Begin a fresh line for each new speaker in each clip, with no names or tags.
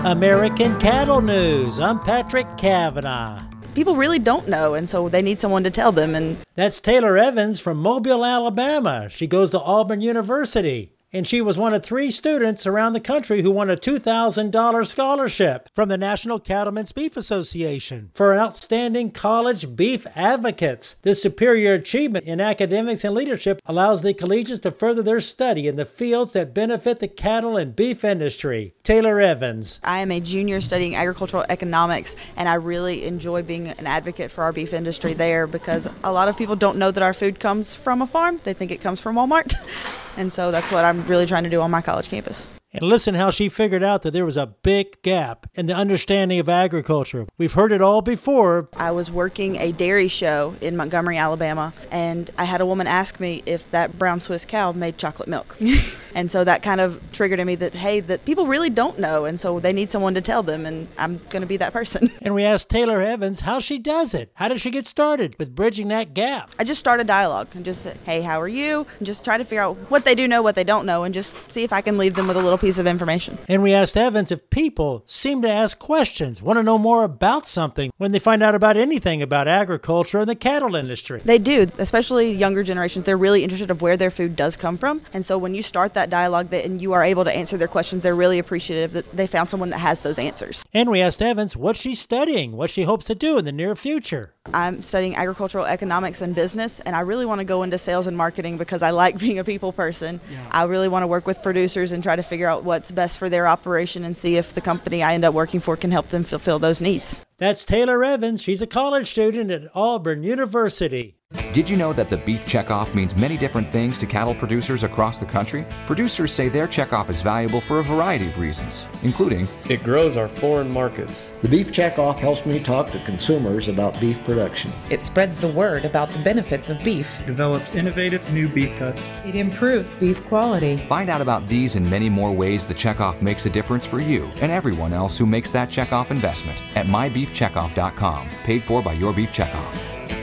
American Cattle News. I'm Patrick Cavanaugh.
People really don't know, and so they need someone to tell them. And
that's Taylor Evans from Mobile, Alabama. She goes to Auburn University, and she was one of 3 students around the country who won a $2,000 scholarship from the National Cattlemen's Beef Association for outstanding college beef advocates. This superior achievement in academics and leadership allows the collegians to further their study in the fields that benefit the cattle and beef industry. Taylor Evans.
I am a junior studying agricultural economics, and I really enjoy being an advocate for our beef industry there because a lot of people don't know that our food comes from a farm. They think it comes from Walmart. And so that's what I'm really trying to do on my college campus.
And listen how she figured out that there was a big gap in the understanding of agriculture. We've heard it all before.
I was working a dairy show in Montgomery, Alabama, and I had a woman ask me if that brown Swiss cow made chocolate milk. And so that kind of triggered in me that, hey, that people really don't know, and so they need someone to tell them, and I'm going to be that person.
And we asked Taylor Evans how she does it. How did she get started with bridging that gap?
I just start a dialogue and just say, hey, how are you? And just try to figure out what they do know, what they don't know, and just see if I can leave them with a little piece of information.
And we asked Evans if people seem to ask questions, want to know more about something when they find out about anything about agriculture and the cattle industry.
They do, especially younger generations. They're really interested of where their food does come from. And so when you start that dialogue and you are able to answer their questions, they're really appreciative that they found someone that has those answers.
And we asked Evans what she's studying, what she hopes to do in the near future.
I'm studying agricultural economics and business, and I really want to go into sales and marketing because I like being a people person. Yeah. I really want to work with producers and try to figure out what's best for their operation and see if the company I end up working for can help them fulfill those needs.
That's Taylor Evans. She's a college student at Auburn University.
Did you know that the beef checkoff means many different things to cattle producers across the country? Producers say their checkoff is valuable for a variety of reasons, including
it grows our foreign markets.
The beef checkoff helps me talk to consumers about beef production.
It spreads the word about the benefits of beef.
Develops innovative new beef cuts.
It improves beef quality.
Find out about these and many more ways the checkoff makes a difference for you and everyone else who makes that checkoff investment at mybeefcheckoff.com, paid for by Your Beef Checkoff.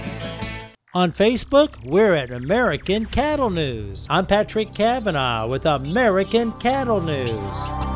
On Facebook, we're at American Cattle News. I'm Patrick Cavanaugh with American Cattle News.